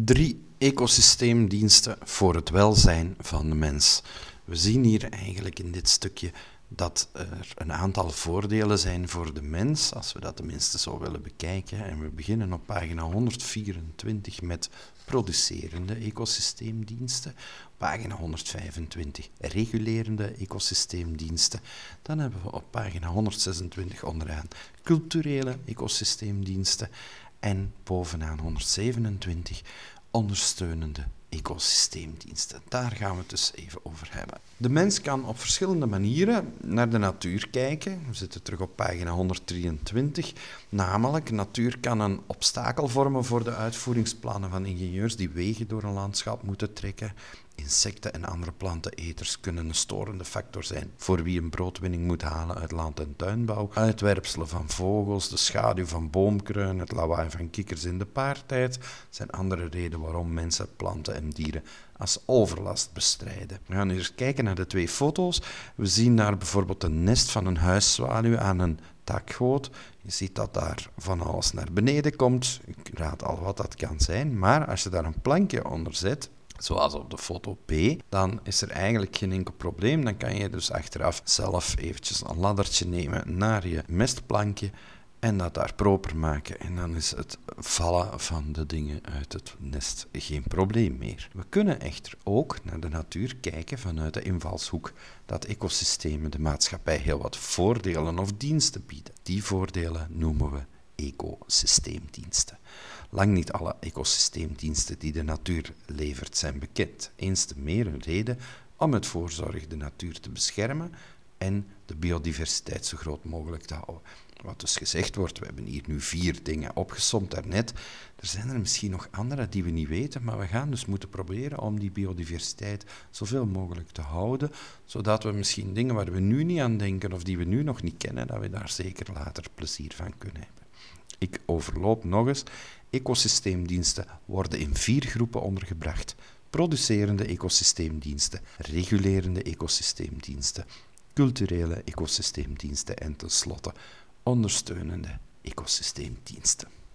3 ecosysteemdiensten voor het welzijn van de mens. We zien hier eigenlijk in dit stukje dat er een aantal voordelen zijn voor de mens, als we dat tenminste zo willen bekijken. En we beginnen op pagina 124 met producerende ecosysteemdiensten, pagina 125 regulerende ecosysteemdiensten. Dan hebben we op pagina 126 onderaan culturele ecosysteemdiensten en bovenaan 127 ondersteunende ecosysteemdiensten. Daar gaan we het dus even over hebben. De mens kan op verschillende manieren naar de natuur kijken. We zitten terug op pagina 123. Namelijk, natuur kan een obstakel vormen voor de uitvoeringsplannen van ingenieurs die wegen door een landschap moeten trekken. Insecten en andere planteneters kunnen een storende factor zijn voor wie een broodwinning moet halen uit land- en tuinbouw. Uitwerpselen van vogels, de schaduw van boomkruinen, het lawaai van kikkers in de paartijd zijn andere redenen waarom mensen, planten en dieren als overlast bestrijden. We gaan eens kijken naar de 2 foto's. We zien daar bijvoorbeeld een nest van een huiszwaluw aan een takgoot. Je ziet dat daar van alles naar beneden komt. Ik raad al wat dat kan zijn, maar als je daar een plankje onder zet, zoals op de foto P, dan is er eigenlijk geen enkel probleem. Dan kan je dus achteraf zelf eventjes een laddertje nemen naar je mestplankje en dat daar proper maken. En dan is het vallen van de dingen uit het nest geen probleem meer. We kunnen echter ook naar de natuur kijken vanuit de invalshoek dat ecosystemen de maatschappij heel wat voordelen of diensten bieden. Die voordelen noemen we ecosysteemdiensten. Lang niet alle ecosysteemdiensten die de natuur levert zijn bekend. Eens te meer een reden om met voorzorg de natuur te beschermen en de biodiversiteit zo groot mogelijk te houden. Wat dus gezegd wordt, we hebben hier nu 4 dingen opgesomd daarnet. Er zijn er misschien nog andere die we niet weten, maar we gaan dus moeten proberen om die biodiversiteit zoveel mogelijk te houden, zodat we misschien dingen waar we nu niet aan denken of die we nu nog niet kennen, dat we daar zeker later plezier van kunnen hebben. Ik overloop nog eens. Ecosysteemdiensten worden in 4 groepen ondergebracht. Producerende ecosysteemdiensten, regulerende ecosysteemdiensten, culturele ecosysteemdiensten en tenslotte ondersteunende ecosysteemdiensten.